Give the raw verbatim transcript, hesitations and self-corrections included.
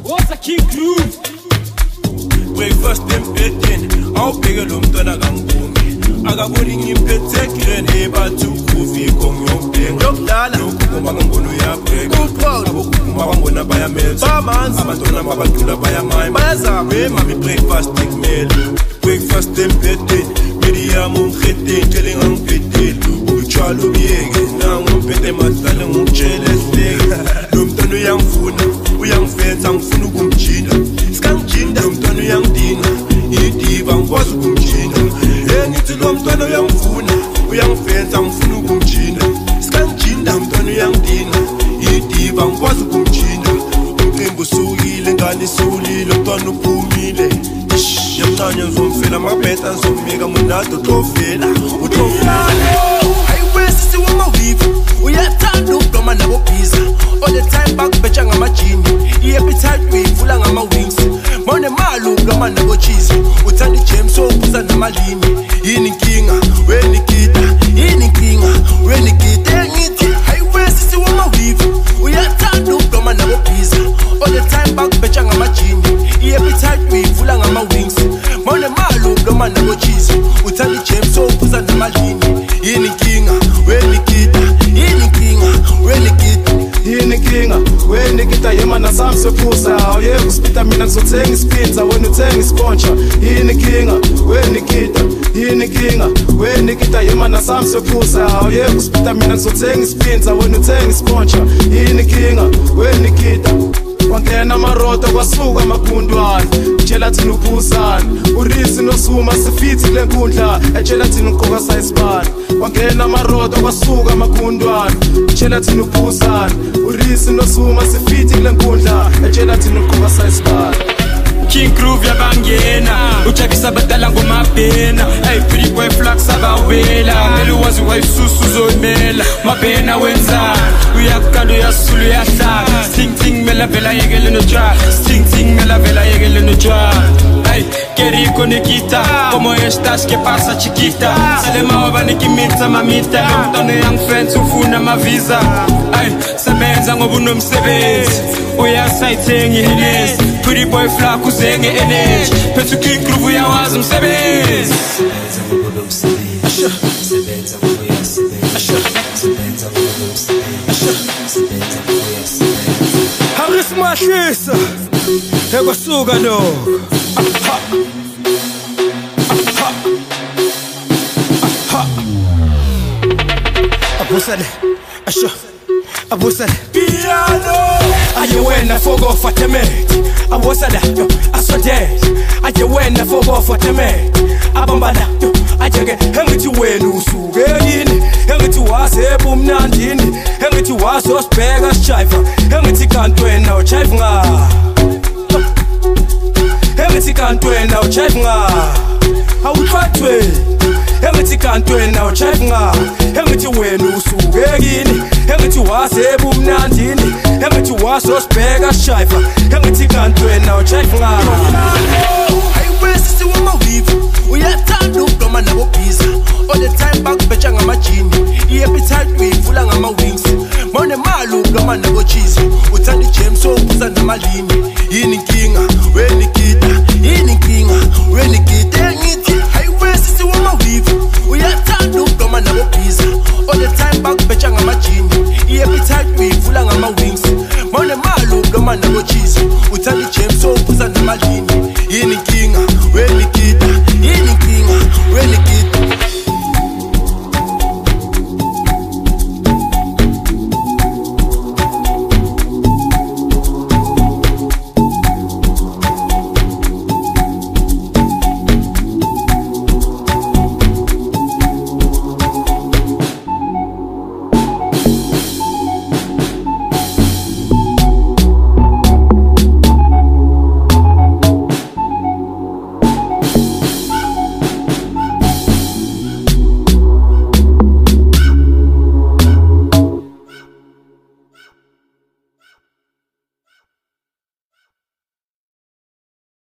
What's a King Groove? Breakfast empethen, awubheke lo mntwana kangibongi. Akaboni ngimphethekile nebathu kufi kongiyobhenga. Yokudlala lokuma ngibona uyabheka. Uproud abokuma bangona bayamelza. bamanzi Abantwana babadlula bayamaya. bayazama Hey mami breakfast ikumele. Breakfast empethen, medium umkhetheni tshele ngangiphethe. Utshwala ubiyeke nangomphethe madlala ngokutshela ehleke. Lo mntwana uyangifuna, uyangifetha ngifuna ukumjina. Skangijinda Lo mntwana uyangidinga, idiva ngikwazi ukumjina. Hey ngithi lo mntwana uyangifuna, uyangifetha ngifuna ukumjina. Skangijinda Lo mntwana uyangidinga, idiva ngikwazi ukumjina. Umcimbi usukile, ngane isulile, umntwana uphumile. Yamnanya ngizomfela amabheta ngizomika munado utovela utovela. Hayiwesisi wamawivu uyathanda ukudoma nabo bhiza. All the time bakubheja ngamajini, i-appetite uyivula ngama-wings. Mawunemali ukudoma nabo cheese, uthanda i-James obuza namalini. Yini inkinga wenikita, yini inkinga wenikita. Engithi hayiwesisi wamawivu uyathanda ukudoma nabo bhiza. All the time bakubheja ngamajini, i-appetite uyivula ngama-wings. Mawunemali ukudoma nabo cheese, uthanda i-James obuza namalini. Yini inkinga wenikita, yini inkinga wenikita. Yini inkinga wenikita yemana sami sephuza. Awuyeke uspita mina ngizothenga isipinza wena uthenga ispontsha. Yini inkinga wenikita, yini inkinga wenikita yemana sami sephuza. Awuyeke uspita mina ngizothenga isipinza wena uthenga ispontsha. Yini inkinga wenikita. Wangena amaroto kwasuka amagundwane, tshela thina uphusana. Urisi nosuma sifithi kule nkundla, etshela thina uqoka sayisibani. Wangena amaroto kwasuka amagundwane, tshela thina uphusana. Urisi nosuma sifithi kule nkundla, etshela thina uqoka sayisibani. King Groove yabangena, uchakisa badala ngomabhena. Hey pretty boy flax abawela, mele wazi wayisusu uzoyimela. Mabhena wenzani, uyakukanda uyasula uyahlala. Sting ting mela vela yekele notshwala, sting ting mela vela yekele notshwala. Hey Keriko Nikita, como estas que pasa chiquita. Selema wabanikimita mamita, lomntwana uyangifenza ufuna amavisa. Hey sebenza ngoba unomsebenzi, uyasayithenga ihenesi. Pretty boy flak uzenge energy, phethu King Groove uyawazi umsebenzi. Haris mashisa ekwasuka no abusale asho abusale piano. Aye wena fogo fatemeti awosada yo asode. Aye wena fogo fatemeti abambala yo ajeke. Engithi wena usuke yini, engithi wasebu mnandini, engithi wasosibheka sijiva. Engithi kanti wena ujive nga, engithi kanti wena ujive nga awuthwathwe. Engithi kanti wena ujive nga, engithi wena usuke yini, engithi wasebu mnandini, engithi wasosibheka sijiva. Engithi kanti wena ujive nga. Hayiwesisi wamawivu uyathanda ukudoma nabo bhiza. All the time bakubheja ngamajini, i-appetite uyivula ngama-wings. Mawunemali ukudoma nabo cheese, uthanda i-James obuza namalini. Yini inkinga wenikita, yini inkinga wenikita. Engithi hayiwesisi wamawivu uyathanda ukudoma nabo bhiza. All the time bakubheja ngamajini, i-appetite uyivula ngama-wings. Mawunemali ukudoma nabo cheese, uthanda i-James obuza namalini. Yini inkinga